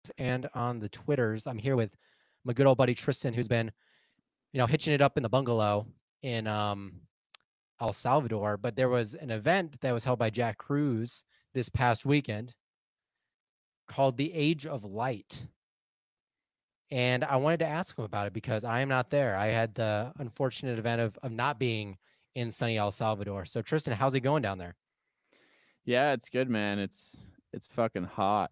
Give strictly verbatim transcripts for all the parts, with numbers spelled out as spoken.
and on the Twitters. I'm here with my good old buddy Tristan, who's been, you know, hitching it up in the bungalow in um, El Salvador. But there was an event that was held by Jack Cruz this past weekend called the Age of Light. And I wanted to ask him about it because I am not there. I had the unfortunate event of, of not being in sunny El Salvador. So, Tristan, how's it going down there? Yeah, it's good, man. It's it's fucking hot.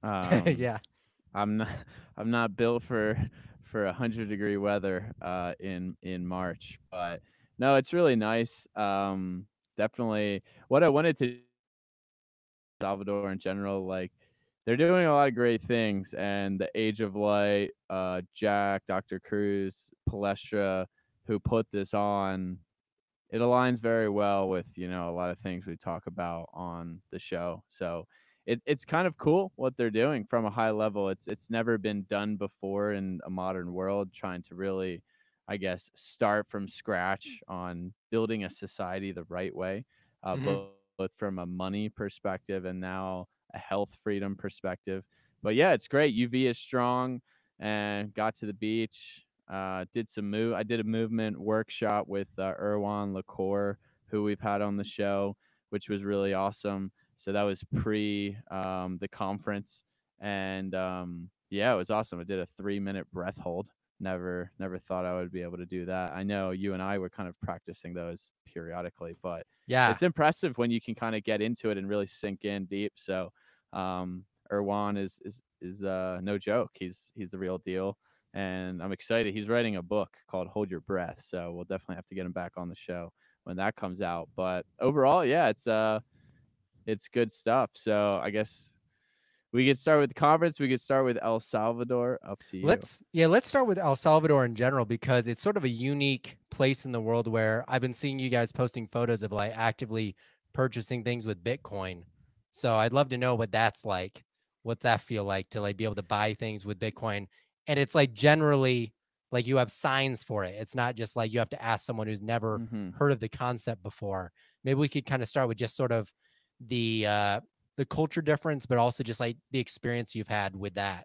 Um, Yeah. I'm not I'm not built for for a hundred degree weather uh, in in March, but no, it's really nice. Um, definitely, what I wanted to Salvador in general, like they're doing a lot of great things, and the Age of Light, uh, Jack, Doctor Cruz, Palestra, who put this on, it aligns very well with you know a lot of things we talk about on the show. So it, it's kind of cool what they're doing from a high level. It's it's never been done before in a modern world, trying to really, I guess, start from scratch on building a society the right way, uh, Hmm. both from a money perspective and now a health freedom perspective. But yeah, it's great. U V is strong and got to the beach. Uh, did some move. I did a movement workshop with uh, Erwan Lacour, who we've had on the show, which was really awesome. So that was pre um, the conference, and um, yeah, it was awesome. I did a three minute breath hold. Never, never thought I would be able to do that. I know you and I were kind of practicing those periodically, but Yeah. it's impressive when you can kind of get into it and really sink in deep. So, um, Erwan is is is uh, no joke. He's he's the real deal, and I'm excited. He's writing a book called Hold Your Breath, so we'll definitely have to get him back on the show when that comes out. But overall, yeah, it's uh it's good stuff. So I guess we could start with the conference. We could start with El Salvador. Up to you. Let's yeah, let's start with El Salvador in general because it's sort of a unique place in the world where I've been seeing you guys posting photos of like actively purchasing things with Bitcoin. So I'd love to know what that's like. What's that feel like to like be able to buy things with Bitcoin? And it's like generally like you have signs for it. It's not just like you have to ask someone who's never Hmm. heard of the concept before. Maybe we could kind of start with just sort of the uh the culture difference, but also just like the experience you've had with that.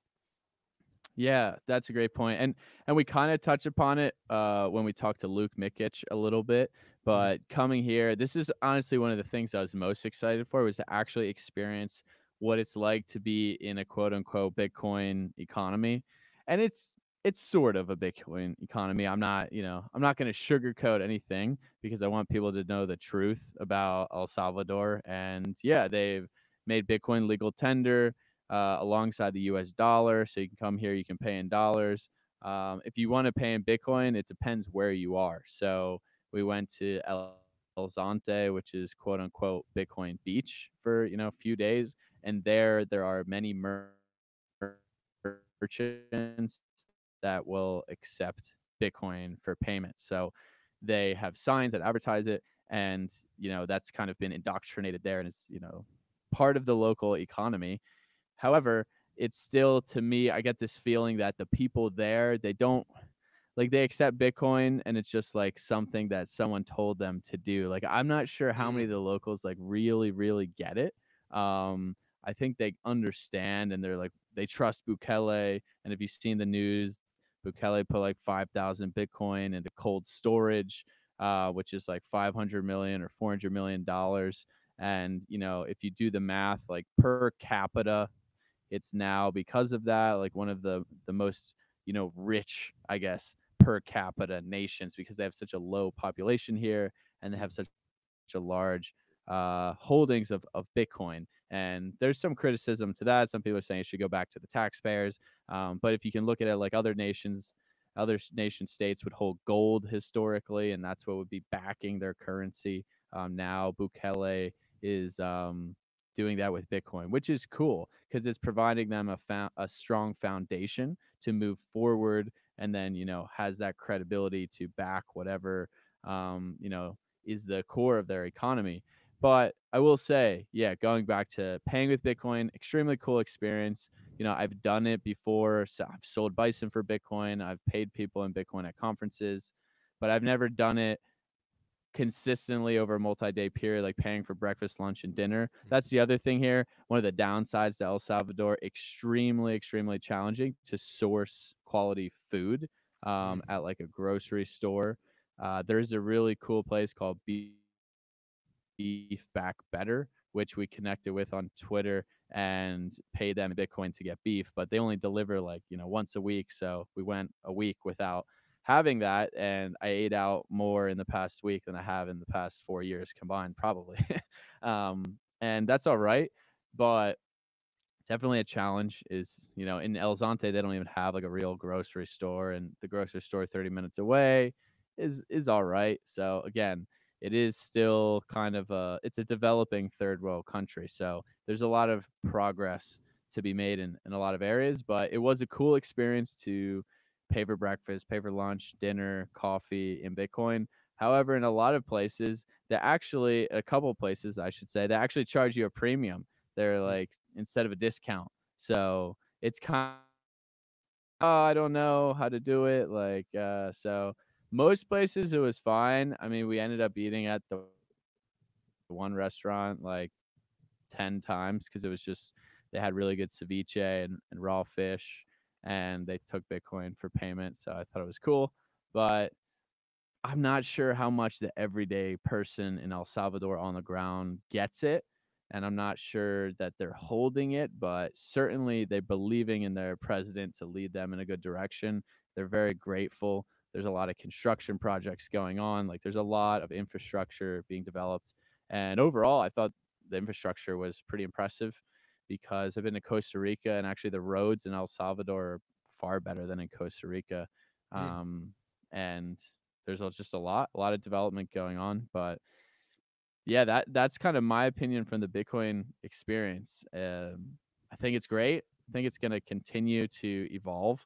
Yeah, that's a great point. And and we kind of touch upon it uh, when we talked to Luke Mikic a little bit. Mhm. But coming here, this is honestly one of the things I was most excited for was to actually experience what it's like to be in a quote unquote Bitcoin economy. And it's it's sort of a Bitcoin economy. I'm not, you know, I'm not going to sugarcoat anything because I want people to know the truth about El Salvador. And yeah, they've made Bitcoin legal tender uh, alongside the U S dollar. So you can come here, you can pay in dollars. Um, if you want to pay in Bitcoin, it depends where you are. So we went to El Zante, which is quote unquote Bitcoin beach for you know a few days, and there there are many merchants that will accept Bitcoin for payment. So they have signs that advertise it, and you know that's kind of been indoctrinated there, and it's you know part of the local economy. However, it's still to me, I get this feeling that the people there, they don't like they accept Bitcoin and it's just like something that someone told them to do. Like I'm not sure how many Mm. of the locals like really, really get it. Um, I think they understand and they're like they trust Bukele. And if you've seen the news, Bukele put like five thousand Bitcoin into cold storage, uh, which is like five hundred million or four hundred million dollars. And you know, if you do the math, like per capita, it's now because of that like one of the the most you know rich, I guess, per capita nations because they have such a low population here and they have such a large uh, holdings of, of Bitcoin. And there's some criticism to that. Some people are saying it should go back to the taxpayers. Um, but if you can look at it like other nations, other nation states would hold gold historically, and that's what would be backing their currency. Um, now Bukele is um, doing that with Bitcoin, which is cool because it's providing them a fo- a strong foundation to move forward, and then you know has that credibility to back whatever um, you know is the core of their economy. But I will say, yeah, going back to paying with Bitcoin, extremely cool experience. You know, I've done it before. So I've sold Bison for Bitcoin. I've paid people in Bitcoin at conferences, but I've never done it consistently over a multi-day period, like paying for breakfast, lunch, and dinner. That's the other thing here. One of the downsides to El Salvador, extremely, extremely challenging to source quality food um, Mm. at like a grocery store. Uh, there's a really cool place called Beef Back Better, which we connected with on Twitter and pay them Bitcoin to get beef, but they only deliver like, you know, once a week. So we went a week without having that. And I ate out more in the past week than I have in the past four years combined, probably. um, and that's all right. But definitely a challenge is, you know, in El Zonte, they don't even have like a real grocery store, and the grocery store thirty minutes away is is all right. So again, it is still kind of a it's a developing third world country. So there's a lot of progress to be made in, in a lot of areas, but it was a cool experience to pay for breakfast, pay for lunch, dinner, coffee in Bitcoin. However, in a lot of places, they actually a couple of places I should say, they actually charge you a premium. They're Mm. like instead of a discount. So it's kind of, oh, I don't know how to do it. Like, uh, so most places it was fine. I mean, we ended up eating at the one restaurant like ten times because it was just, they had really good ceviche and, and raw fish, and they took Bitcoin for payment. So I thought it was cool. But I'm not sure how much the everyday person in El Salvador on the ground gets it. And I'm not sure that they're holding it, but certainly they're believing in their president to lead them in a good direction. They're very grateful. There's a lot of construction projects going on. Like there's a lot of infrastructure being developed. And overall, I thought the infrastructure was pretty impressive because I've been to Costa Rica, and actually the roads in El Salvador are far better than in Costa Rica. Mm. Um, and there's just a lot, a lot of development going on. But yeah, that that's kind of my opinion from the Bitcoin experience. Um, I think it's great. I think it's going to continue to evolve.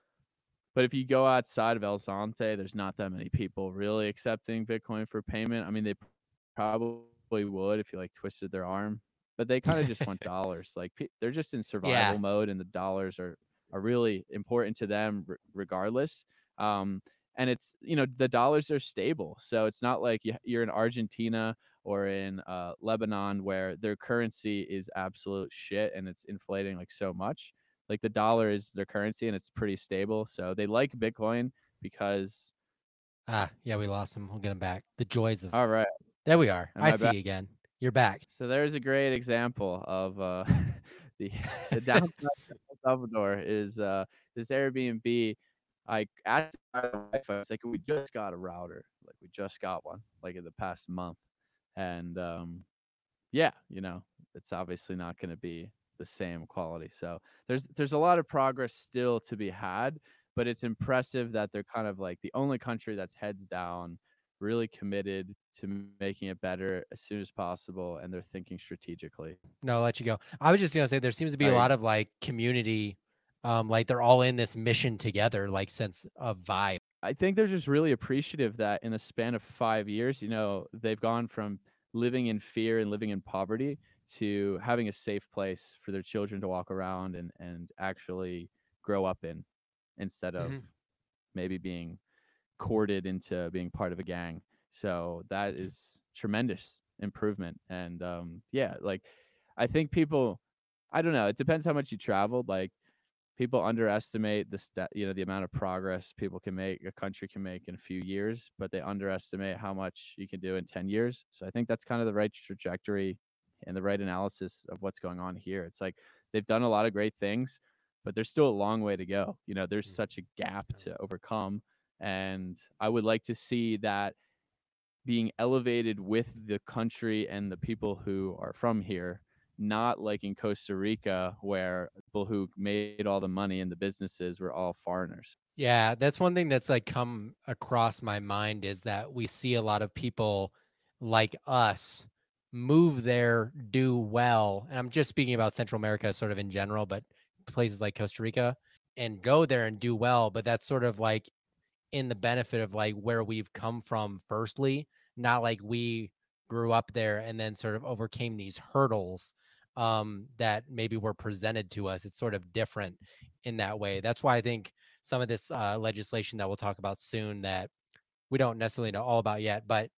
But if you go outside of El Zonte, there's not that many people really accepting Bitcoin for payment. I mean, they probably would if you like twisted their arm, but they kind of just want dollars. Like they're just in Yeah. survival mode, and the dollars are are really important to them r- regardless. Um, and it's, you know, the dollars are stable, so it's not like you- you're in Argentina or in uh, Lebanon where their currency is absolute shit and it's inflating like so much. Like the dollar is their currency and it's pretty stable. So they like Bitcoin because, Ah, yeah, we lost him. We'll get him back. The joys of all right, there we are. am I I see back? you again. You're back. So there's a great example of uh, the the downside of El Salvador is uh, this Airbnb. I asked my wife, I was like, we just got a router, like we just got one, like in the past month, and um, yeah, you know, it's obviously not going to be the same quality. So there's there's a lot of progress still to be had, but it's impressive that they're kind of like the only country that's heads down, really committed to m- making it better as soon as possible, and they're thinking strategically. No, I'll let you go. I was just gonna say there seems to be a I lot of like community, um, like they're all in this mission together, like sense of vibe. I think they're just really appreciative that in a span of five years, you know, they've gone from living in fear and living in poverty to having a safe place for their children to walk around and and actually grow up in, instead of Hmm. maybe being courted into being part of a gang. So that is tremendous improvement. And um, yeah, like I think people, I don't know, it depends how much you traveled. Like people underestimate the st- you know, the amount of progress people can make, a country can make in a few years, but they underestimate how much you can do in ten years. So I think that's kind of the right trajectory and the right analysis of what's going on here. It's like they've done a lot of great things, but there's still a long way to go. You know, there's such a gap to overcome, and I would like to see that being elevated with the country and the people who are from here, not like in Costa Rica where people who made all the money and the businesses were all foreigners. Yeah, that's one thing that's like come across my mind is that we see a lot of people like us move there, do well. And I'm just speaking about Central America sort of in general, but places like Costa Rica and go there and do well. But that's sort of like in the benefit of like where we've come from, firstly, not like we grew up there and then sort of overcame these hurdles um, that maybe were presented to us. It's sort of different in that way. That's why I think some of this uh, legislation that we'll talk about soon that we don't necessarily know all about yet, but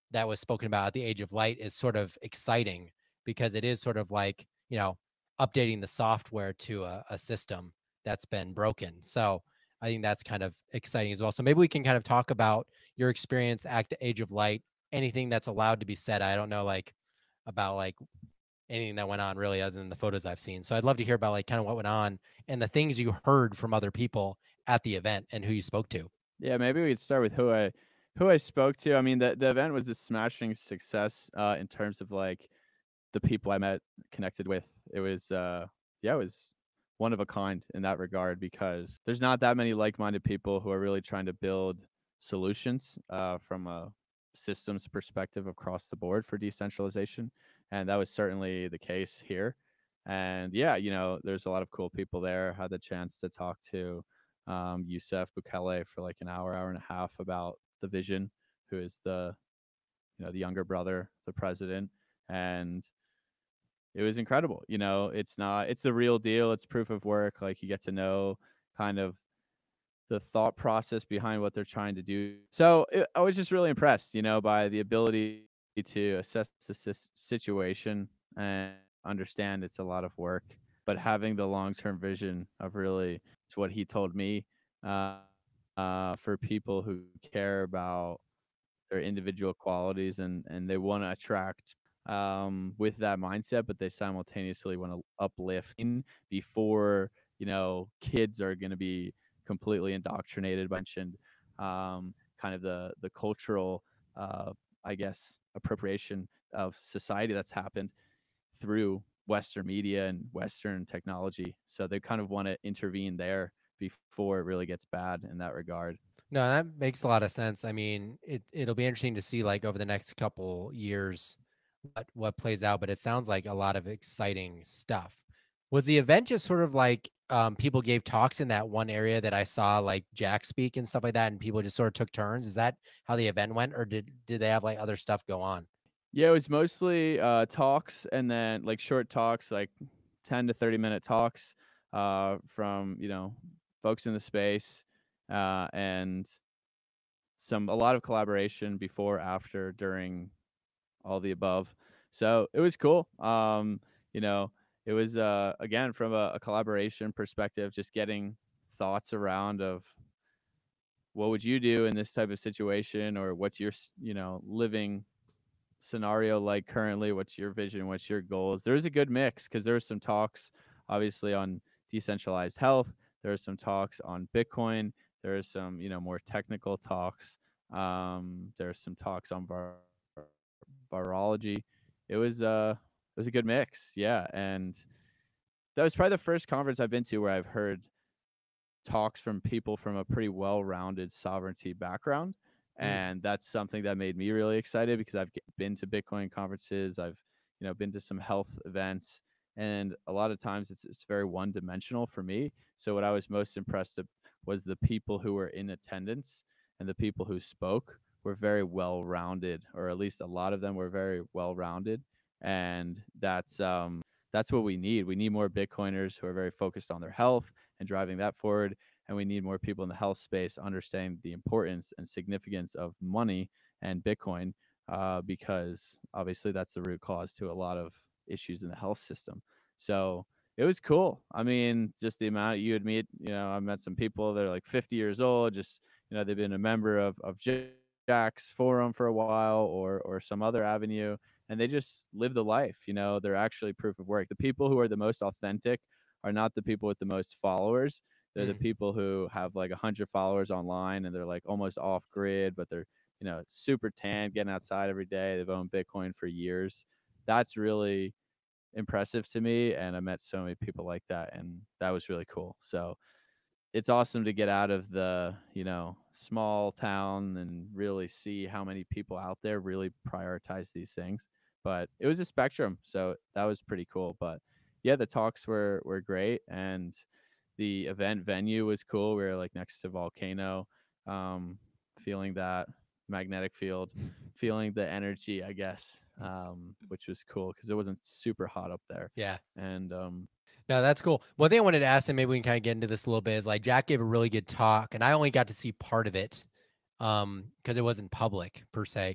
that was spoken about at the Age of Light is sort of exciting because it is sort of like, you know, updating the software to a, a system that's been broken. So I think that's kind of exciting as well. So maybe we can kind of talk about your experience at the Age of Light, anything that's allowed to be said. I don't know, like, about like anything that went on really other than the photos I've seen. So I'd love to hear about like kind of what went on and the things you heard from other people at the event and who you spoke to. Yeah, maybe we could start with who I who I spoke to. I mean, the the event was a smashing success uh, in terms of like the people I met, connected with. It was uh yeah, it was one of a kind in that regard because there's not that many like-minded people who are really trying to build solutions uh, from a systems perspective across the board for decentralization, and that was certainly the case here. And yeah, you know, there's a lot of cool people there. Had the chance to talk to um, Youssef Bukele for like an hour, hour and a half about the vision, who is the you know the younger brother, of the president, and it was incredible. You know, it's not it's the real deal. It's proof of work. Like you get to know kind of the thought process behind what they're trying to do. So it, I was just really impressed, you know, by the ability to assess the sis- situation and understand it's a lot of work, but having the long-term vision of really, it's what he told me, uh, uh, for people who care about their individual qualities and and they want to attract um with that mindset, but they simultaneously want to uplift in before you know kids are going to be completely indoctrinated. Mentioned um kind of the the cultural uh I guess appropriation of society that's happened through Western media and Western technology, so they kind of want to intervene there before it really gets bad in that regard. No, that makes a lot of sense. I mean, it it'll be interesting to see like over the next couple years what what plays out, but it sounds like a lot of exciting stuff. Was the event just sort of like um, people gave talks in that one area that I saw like Jack speak and stuff like that, and people just sort of took turns? Is that how the event went, or did did they have like other stuff go on? Yeah, it was mostly uh, talks and then like short talks, like ten to thirty minute talks uh, from, you know, folks in the space uh, and some, a lot of collaboration before, after, during, all the above. So it was cool. Um, you know, it was, uh, again, from a, a collaboration perspective, just getting thoughts around of what would you do in this type of situation, or what's your, s- you know, living scenario like currently? What's your vision? What's your goals? There's a good mix because there was some talks obviously on decentralized health. There are some talks on Bitcoin. There are some, you know, more technical talks. Um, there's some talks on vir- virology. It was uh it was a good mix. Yeah. And that was probably the first conference I've been to where I've heard talks from people from a pretty well-rounded sovereignty background, Mm. and that's something that made me really excited because I've g- been to Bitcoin conferences, I've you know been to some health events, and a lot of times it's it's very one-dimensional for me. So what I was most impressed of was the people who were in attendance and the people who spoke were very well-rounded, or at least a lot of them were very well-rounded, and that's um that's what we need. We need more Bitcoiners who are very focused on their health and driving that forward. And we need more people in the health space understanding the importance and significance of money and Bitcoin, uh, because obviously that's the root cause to a lot of issues in the health system. So it was cool. I mean, just the amount you would meet, you know, I met some people that are like fifty years old, just, you know, they've been a member of, of Jack's forum for a while, or, or some other avenue, and they just live the life. You know, they're actually proof of work. The people who are the most authentic are not the people with the most followers. They're the Mm. people who have like a hundred followers online and they're like almost off grid, but they're, you know, super tan, getting outside every day. They've owned Bitcoin for years. That's really impressive to me. And I met so many people like that, and that was really cool. So it's awesome to get out of the, you know, small town and really see how many people out there really prioritize these things. But it was a spectrum, so that was pretty cool. But yeah, the talks were were great, and the event venue was cool. We were like next to volcano, um, feeling that magnetic field, feeling the energy, I guess, um, which was cool because it wasn't super hot up there. Yeah. And um, No, that's cool. One thing I wanted to ask, and maybe we can kind of get into this a little bit, is like Jack gave a really good talk, and I only got to see part of it um, because it wasn't public per se.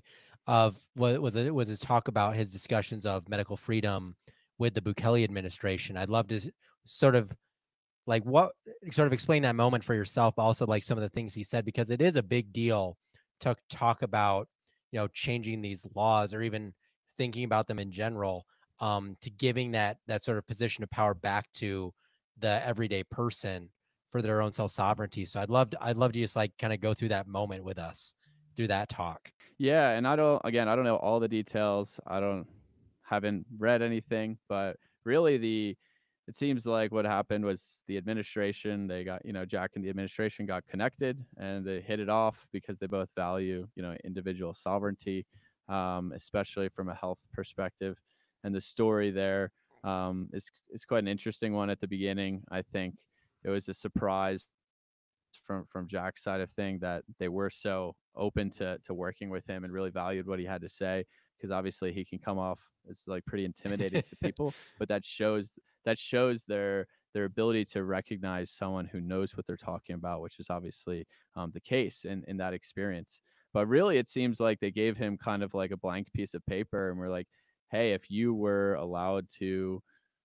of what was it was his talk about his discussions of medical freedom with the Bukele administration. I'd love to s- sort of like what sort of explain that moment for yourself, but also like some of the things he said, because it is a big deal to talk about, you know, changing these laws or even thinking about them in general, um, to giving that that sort of position of power back to the everyday person for their own self sovereignty. So I'd love to, I'd love to just like kind of go through that moment with us through that talk. Yeah, and I don't again, I don't know all the details. I don't haven't read anything, but really the it seems like what happened was the administration, they got, you know, Jack and the administration got connected and they hit it off because they both value, you know, individual sovereignty, um, especially from a health perspective. And the story there um, is is quite an interesting one at the beginning. I think it was a surprise from from Jack's side of thing that they were so open to to working with him and really valued what he had to say, because obviously he can come off as like pretty intimidating to people, but that shows that shows their their ability to recognize someone who knows what they're talking about, which is obviously um, the case in in that experience. But really, it seems like they gave him kind of like a blank piece of paper and were like, "Hey, if you were allowed to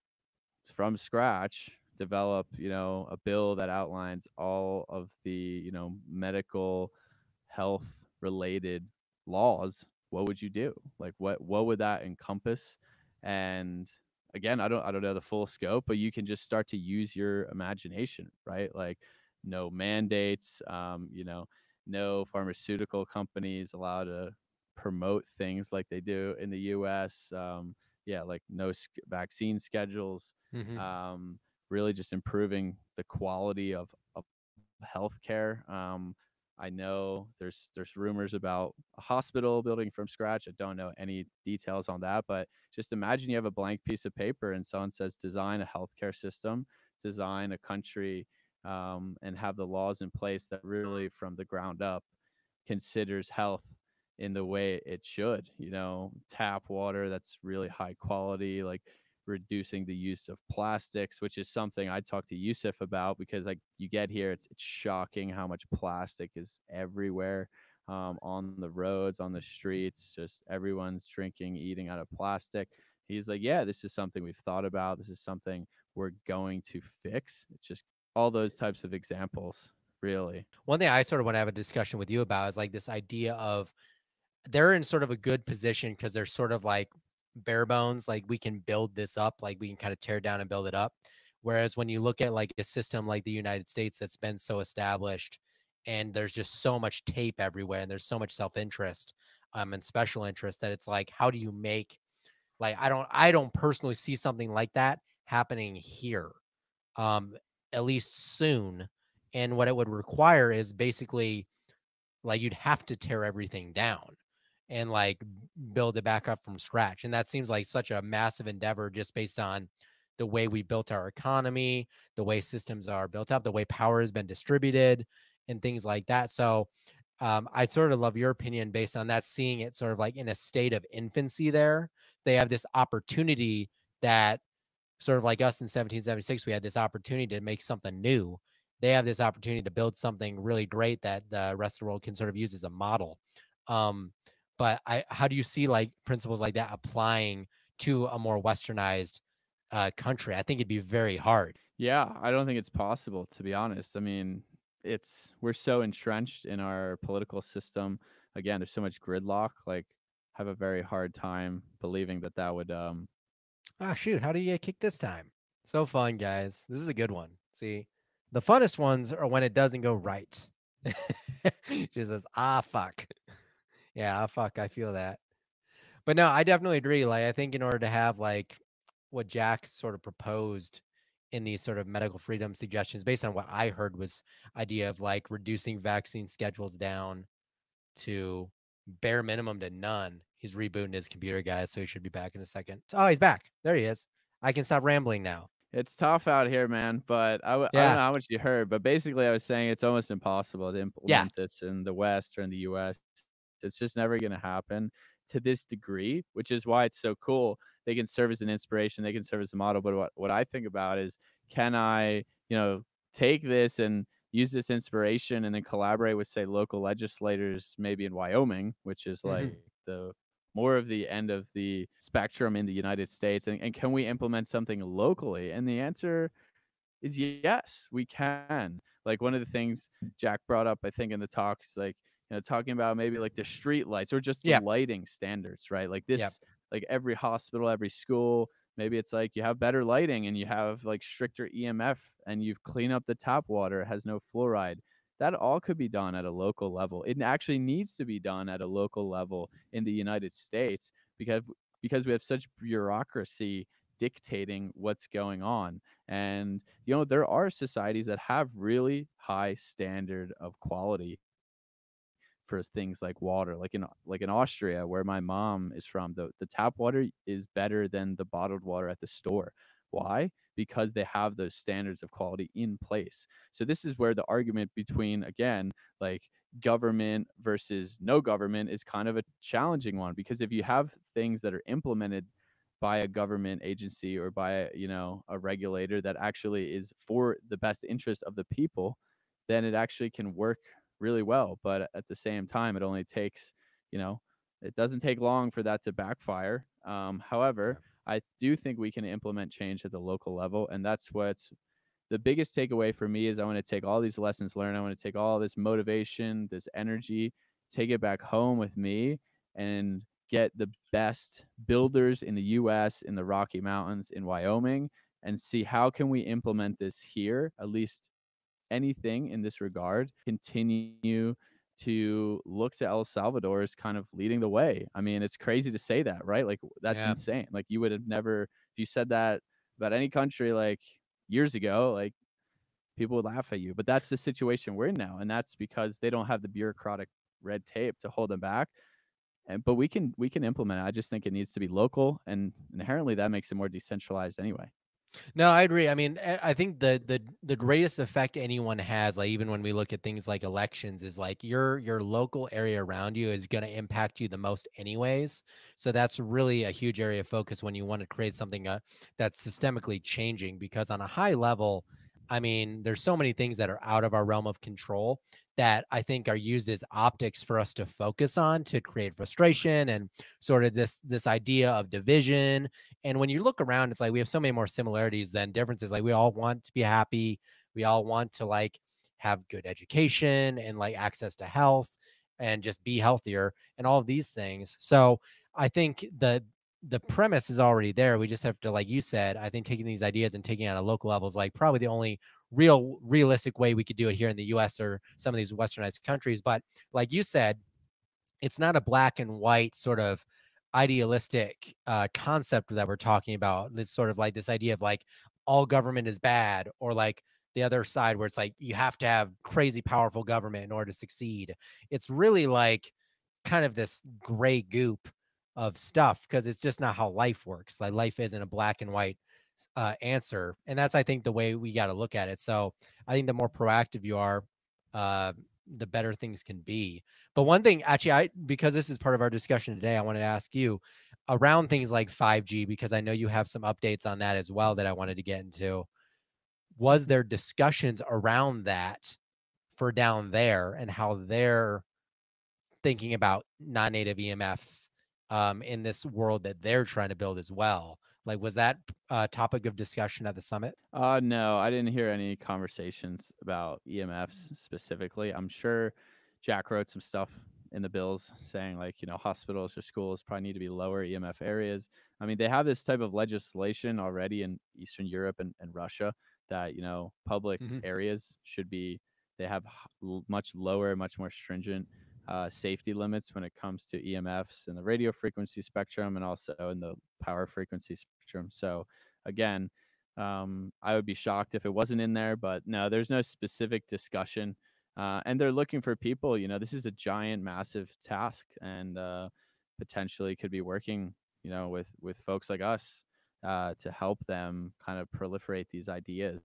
from scratch develop, you know, a bill that outlines all of the, you know, medical health related laws, what would you do? Like what what would that encompass?" And again, I don't I don't know the full scope, but you can just start to use your imagination, right? Like no mandates, um, you know, no pharmaceutical companies allowed to promote things like they do in the U S. Um, yeah, like no sk- vaccine schedules, hmm um, really just improving the quality of, of healthcare. Um, I know there's there's rumors about a hospital building from scratch. I don't know any details on that, but just imagine you have a blank piece of paper and someone says design a healthcare system, design a country, um, and have the laws in place that really from the ground up considers health in the way it should. You know, tap water that's really high quality, like reducing the use of plastics, which is something I talked to Yusuf about, because like you get here, it's it's shocking how much plastic is everywhere, um, on the roads, on the streets, just everyone's drinking, eating out of plastic. He's like, yeah, this is something we've thought about. This is something we're going to fix. It's just all those types of examples, really. One thing I sort of want to have a discussion with you about is like this idea of they're in sort of a good position because they're sort of like bare bones, like we can build this up, like we can kind of tear down and build it up. Whereas when you look at like a system like the United States that's been so established and there's just so much tape everywhere and there's so much self-interest um and special interest that it's like, how do you make like I don't I don't personally see something like that happening here, um, at least soon. And what it would require is basically like you'd have to tear everything down and like build it back up from scratch. And that seems like such a massive endeavor just based on the way we built our economy, the way systems are built up, the way power has been distributed, and things like that. So um, I sort of love your opinion based on that, seeing it sort of like in a state of infancy there. They have this opportunity that sort of like us in seventeen seventy-six, we had this opportunity to make something new. They have this opportunity to build something really great that the rest of the world can sort of use as a model. Um, but I, how do you see like principles like that applying to a more westernized uh, country? I think it'd be very hard. Yeah, I don't think it's possible, to be honest. I mean, it's we're so entrenched in our political system. Again, there's so much gridlock. Like, have a very hard time believing that that would um Ah, shoot, how do you get kicked this time? So fun, guys. This is a good one. See, the funnest ones are when it doesn't go right. She says, ah, fuck. Yeah, ah, fuck. I feel that. But no, I definitely agree. Like, I think in order to have like what Jack sort of proposed in these sort of medical freedom suggestions, based on what I heard, was idea of like reducing vaccine schedules down to bare minimum to none. He's rebooting his computer, guys, so he should be back in a second. Oh, he's back. There he is. I can stop rambling now. it's tough out here, man. But I, w- I don't Yeah, know how much you heard, but basically I was saying it's almost impossible to yeah. implement this in the West or in the U S. It's just never going to happen to this degree, which is why it's so cool. They can serve as an inspiration, they can serve as a model. But what, what I think about is, can I, you know, take this and use this inspiration and then collaborate with, say, local legislators, maybe in Wyoming, which is like Mhm. the more of the end of the spectrum in the United States, and, and can we implement something locally? And the answer is yes, we can. Like one of the things Jack brought up, I think in the talks, like you know, talking about maybe like the street lights or just the Yep. lighting standards, right? Like Yep. this, like every hospital, every school, maybe it's like you have better lighting and you have like stricter E M F and you've cleaned up the tap water, it has no fluoride. That all could be done at a local level. It actually needs to be done at a local level in the United States because because we have such bureaucracy dictating what's going on. And you know, there are societies that have really high standard of quality for things like water. Like in like in Austria, where my mom is from, the, the tap water is better than the bottled water at the store. Why? Because they have those standards of quality in place. So this is where the argument between, again, like government versus no government is kind of a challenging one, because if you have things that are implemented by a government agency or by a, you know, a regulator that actually is for the best interest of the people, then it actually can work really well. But at the same time, it only takes, you know, it doesn't take long for that to backfire. Um, however, I do think we can implement change at the local level, and that's what's the biggest takeaway for me is I want to take all these lessons learned, I want to take all this motivation, this energy, take it back home with me and get the best builders in the U S, in the Rocky Mountains, in Wyoming, and see how can we implement this here, at least anything in this regard, continue to look to El Salvador as kind of leading the way. I mean, it's crazy to say that, right? Like that's Yeah. insane. Like you would have never, if you said that about any country like years ago, like people would laugh at you. But that's the situation we're in now, and that's because they don't have the bureaucratic red tape to hold them back. And but we can we can implement it. I just think it needs to be local, and inherently that makes it more decentralized anyway. No, I agree. I mean, eh, I think the the the greatest effect anyone has, like even when we look at things like elections, is like your your local area around you is going to impact you the most, anyways. So that's really a huge area of focus when you want to create something uh, that's systemically changing. Because on a high level, I mean, there's so many things that are out of our realm of control that I think are used as optics for us to focus on to create frustration and sort of this this idea of division. And when you look around, it's like we have so many more similarities than differences. Like we all want to be happy. We all want to like have good education and like access to health and just be healthier and all of these things. So I think the the premise is already there. We just have to, like you said, I think taking these ideas and taking it on a local level is like probably the only real realistic way we could do it here in the U S or some of these westernized countries. But like you said, it's not a black and white sort of idealistic uh, concept that we're talking about. This sort of like this idea of like all government is bad, or like the other side where it's like you have to have crazy powerful government in order to succeed. It's really like kind of this gray goop of stuff, because it's just not how life works. Like life isn't a black and white uh, answer, and that's I think the way we got to look at it. So I think the more proactive you are, uh, the better things can be. But one thing, actually, I because this is part of our discussion today, I wanted to ask you around things like five G, because I know you have some updates on that as well that I wanted to get into. Was there discussions around that for down there and how they're thinking about non-native E M Fs um, in this world that they're trying to build as well? Like, was that a topic of discussion at the summit? Uh, no, I didn't hear any conversations about E M Fs specifically. I'm sure Jack wrote some stuff in the bills saying like, you know, hospitals or schools probably need to be lower E M F areas. I mean, they have this type of legislation already in Eastern Europe and, and Russia that, you know, public Mm-hmm. areas should be, they have h- l- much lower, much more stringent uh, safety limits when it comes to E M Fs in the radio frequency spectrum and also in the power frequency spectrum. So again, um, I would be shocked if it wasn't in there, but no, there's no specific discussion. Uh, and they're looking for people. You know, this is a giant, massive task, and uh, potentially could be working, you know, with with folks like us uh, to help them kind of proliferate these ideas.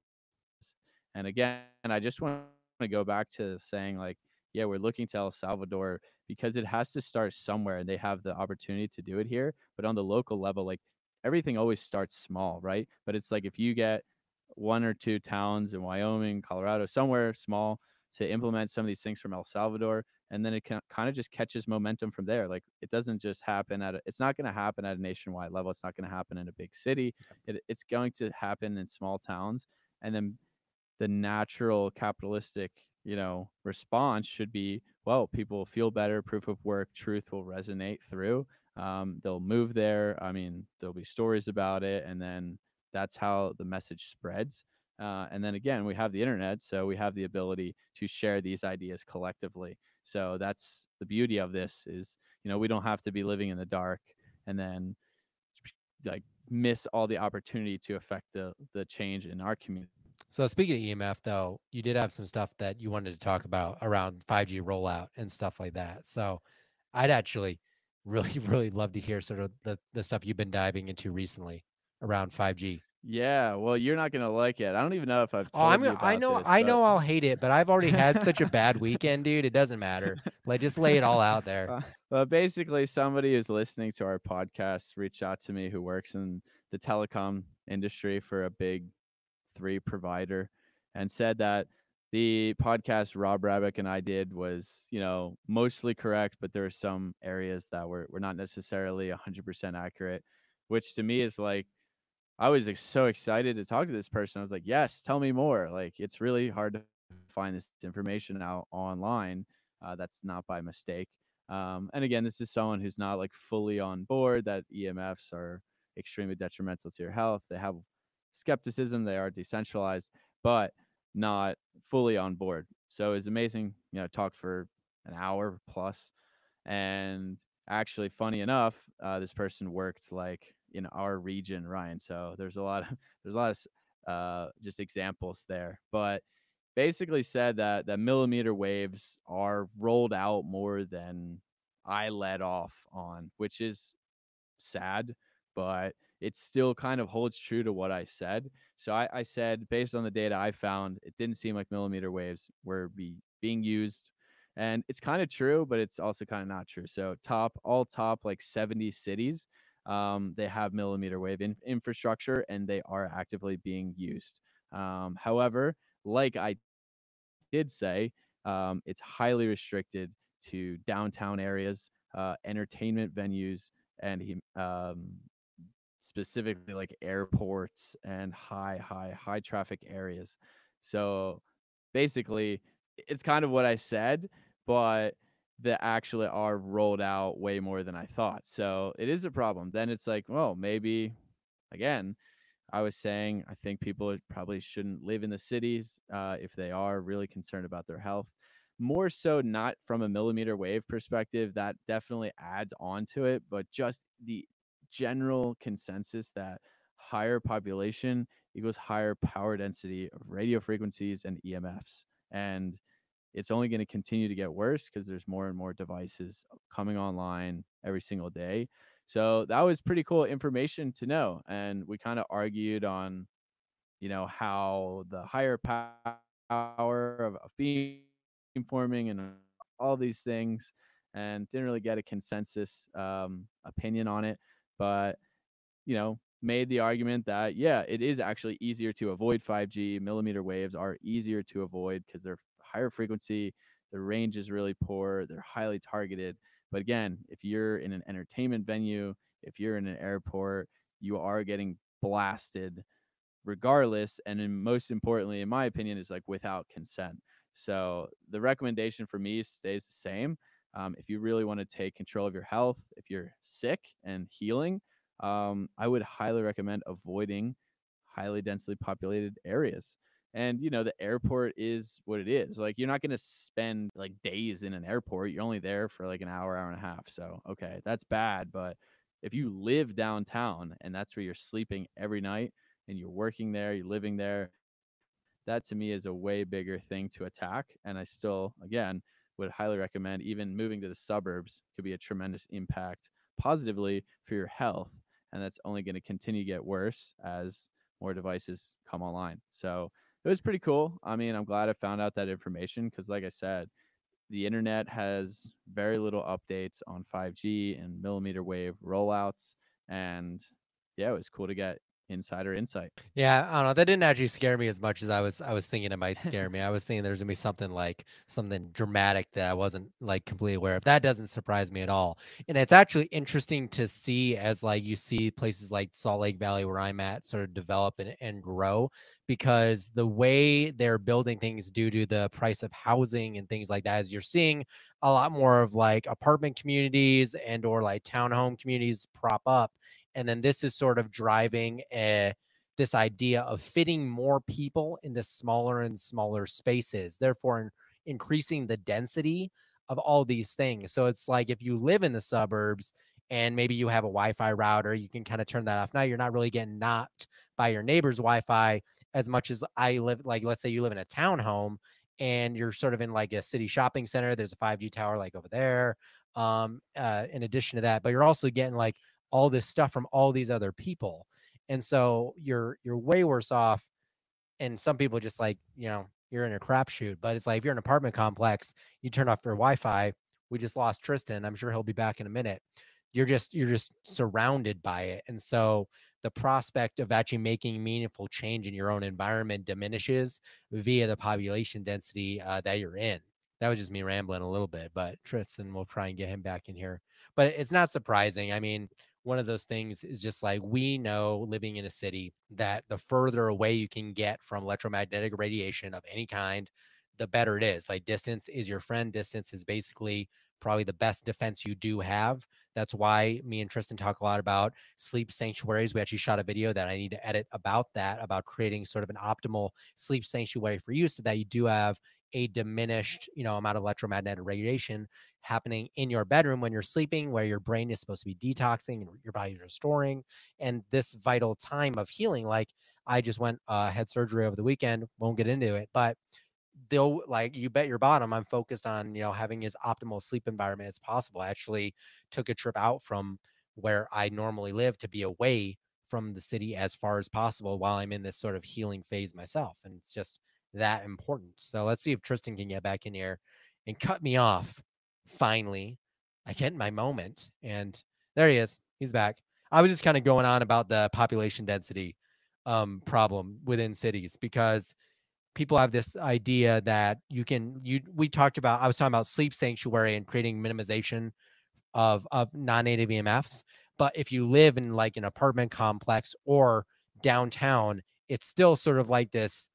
And again, I just want to go back to saying like, yeah, we're looking to El Salvador because it has to start somewhere, and they have the opportunity to do it here. But on the local level, like everything always starts small, right? But it's like if you get one or two towns in Wyoming, Colorado, somewhere small to implement some of these things from El Salvador, and then it can, kind of just catches momentum from there. Like it doesn't just happen at a, it's not going to happen at a nationwide level. It's not going to happen in a big city. It, it's going to happen in small towns, and then the natural capitalistic, you know, response should be, well, people feel better, proof of work, truth will resonate through. Um, they'll move there. I mean, there'll be stories about it, and then that's how the message spreads. Uh, and then again, we have the internet, so we have the ability to share these ideas collectively. So that's the beauty of this is, you know, we don't have to be living in the dark and then like miss all the opportunity to affect the the change in our community. So speaking of E M F, though, you did have some stuff that you wanted to talk about around five G rollout and stuff like that. So I'd actually really, really love to hear sort of the, the stuff you've been diving into recently around five G. Yeah, well, you're not gonna like it. I don't even know if I've Oh, I'm told you gonna, I about know, this, I but know I'll hate it, but I've already had such a bad weekend, dude. It doesn't matter. Like, just lay it all out there. Uh, well, basically, somebody who's listening to our podcast reached out to me who works in the telecom industry for a big three provider and said that the podcast Rob Rabick and I did was, you know, mostly correct, but there were some areas that were, were not necessarily one hundred percent accurate, which to me is like, I was like, so excited to talk to this person. I was like, yes, tell me more. Like, it's really hard to find this information out online. Uh, that's not by mistake. Um, and again, this is someone who's not like fully on board that E M Fs are extremely detrimental to your health. They have skepticism, they are decentralized, but not fully on board. So it's amazing, you know, talk for an hour plus. And actually, funny enough, uh, this person worked like in our region, Ryan. So there's a lot of there's a lot of uh, just examples there, but basically said that that millimeter waves are rolled out more than I let off on, which is sad, but it still kind of holds true to what I said. So I, I said, based on the data I found, it didn't seem like millimeter waves were be, being used. And it's kind of true, but it's also kind of not true. So top, all top like seventy cities, um, they have millimeter wave in, infrastructure and they are actively being used. Um, however, like I did say, um, it's highly restricted to downtown areas, uh, entertainment venues, and um, specifically like airports and high, high, high traffic areas. So basically, it's kind of what I said, but that actually are rolled out way more than I thought. So it is a problem. Then it's like, well, maybe again, I was saying I think people probably shouldn't live in the cities uh, if they are really concerned about their health. More so, not from a millimeter wave perspective, that definitely adds on to it, but just the general consensus that higher population equals higher power density of radio frequencies and E M Fs. And it's only going to continue to get worse because there's more and more devices coming online every single day. So that was pretty cool information to know. And we kind of argued on, you know, how the higher power of, of beamforming and all these things, and didn't really get a consensus um, opinion on it. But you know, made the argument that, yeah, it is actually easier to avoid five G. Millimeter waves are easier to avoid because they're higher frequency, the range is really poor, they're highly targeted. But again, if you're in an entertainment venue, if you're in an airport, you are getting blasted regardless. And then most importantly, in my opinion, is like without consent. So the recommendation for me stays the same. Um, if you really want to take control of your health, if you're sick and healing, um, I would highly recommend avoiding highly densely populated areas. And you know, the airport is what it is. Like you're not going to spend like days in an airport. You're only there for like an hour, hour and a half. So okay, that's bad. But if you live downtown and that's where you're sleeping every night and you're working there, you're living there, that to me is a way bigger thing to attack. And I still, again, would highly recommend even moving to the suburbs could be a tremendous impact positively for your health. And that's only going to continue to get worse as more devices come online. So it was pretty cool. I mean, I'm glad I found out that information because, like I said, the internet has very little updates on five G and millimeter wave rollouts. And yeah, it was cool to get insider insight. Yeah, I don't know. That didn't actually scare me as much as I was I was thinking it might scare me. I was thinking there's gonna be something like something dramatic that I wasn't like completely aware of. That doesn't surprise me at all. And it's actually interesting to see as like you see places like Salt Lake Valley where I'm at sort of develop and, and grow, because the way they're building things due to the price of housing and things like that is you're seeing a lot more of like apartment communities and or like townhome communities prop up. And then this is sort of driving a this idea of fitting more people into smaller and smaller spaces, therefore in, increasing the density of all these things. So it's like if you live in the suburbs and maybe you have a Wi-Fi router, you can kind of turn that off. Now you're not really getting knocked by your neighbor's Wi-Fi as much as I live. Like, let's say you live in a townhome and you're sort of in like a city shopping center. There's a five G tower like over there. Um, uh, in addition to that, but you're also getting like all this stuff from all these other people. And so you're you're way worse off. And some people just like, you know, you're in a crapshoot. But it's like if you're in an apartment complex, you turn off your Wi-Fi. We just lost Tristan. I'm sure he'll be back in a minute. You're just you're just surrounded by it. And so the prospect of actually making meaningful change in your own environment diminishes via the population density uh, that you're in. That was just me rambling a little bit, but Tristan, we'll try and get him back in here. But it's not surprising. I mean, one of those things is just like we know living in a city that the further away you can get from electromagnetic radiation of any kind, the better it is. Like distance is your friend. Distance is basically probably the best defense you do have. That's why me and Tristan talk a lot about sleep sanctuaries. We actually shot a video that I need to edit about that, about creating sort of an optimal sleep sanctuary for you so that you do have a diminished, you know, amount of electromagnetic radiation happening in your bedroom when you're sleeping, where your brain is supposed to be detoxing and your body's restoring. And this vital time of healing, like I just went, uh, had surgery over the weekend, won't get into it, but they'll like, you bet your bottom, I'm focused on, you know, having as optimal sleep environment as possible. I actually took a trip out from where I normally live to be away from the city as far as possible while I'm in this sort of healing phase myself. And it's just that important. So let's see if Tristan can get back in here and cut me off. Finally, I get my moment. And there he is. He's back. I was just kind of going on about the population density um, problem within cities, because people have this idea that you can, you, we talked about, I was talking about sleep sanctuary and creating minimization of, of non-native E M Fs. But if you live in like an apartment complex or downtown, it's still sort of like this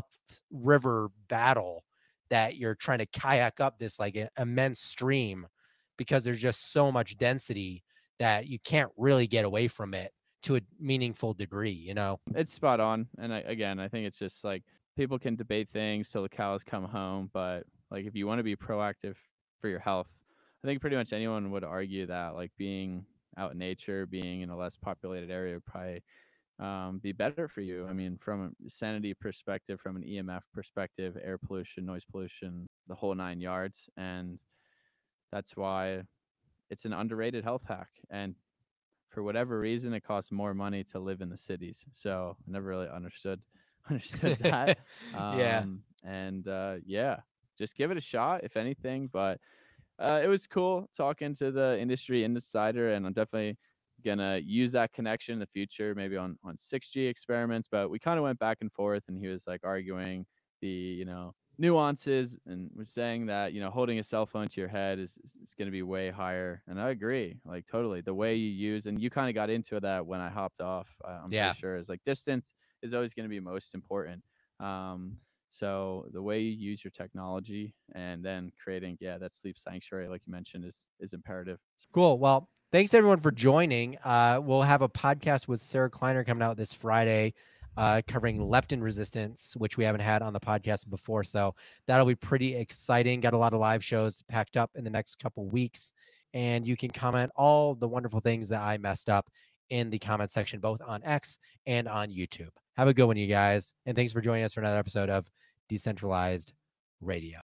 upriver battle that you're trying to kayak up this like a, immense stream, because there's just so much density that you can't really get away from it to a meaningful degree, you know? It's spot on. And I, again, I think it's just like people can debate things till the cows come home, but like if you want to be proactive for your health, I think pretty much anyone would argue that like being out in nature, being in a less populated area would probably um, be better for you. I mean, from a sanity perspective, from an E M F perspective, air pollution, noise pollution, the whole nine yards. And that's why it's an underrated health hack. And for whatever reason, it costs more money to live in the cities. So I never really understood understood that. Yeah. Um, and uh, yeah, just give it a shot, if anything. But uh, it was cool talking to the industry insider, and I'm definitely gonna use that connection in the future, maybe on on six G experiments. But we kind of went back and forth, and he was like arguing the you know nuances and was saying that you know holding a cell phone to your head is is, is going to be way higher, and I agree, like totally. The way you use, and you kind of got into that when I hopped off. Uh, I'm Yeah. pretty sure is like distance is always going to be most important. Um, so the way you use your technology and then creating, yeah, that sleep sanctuary, like you mentioned, is is imperative. Cool. Well, thanks everyone for joining. Uh, we'll have a podcast with Sarah Kleiner coming out this Friday, uh, covering leptin resistance, which we haven't had on the podcast before. So that'll be pretty exciting. Got a lot of live shows packed up in the next couple weeks. And you can comment all the wonderful things that I messed up in the comment section, both on X and on YouTube. Have a good one, you guys. And thanks for joining us for another episode of Decentralized Radio.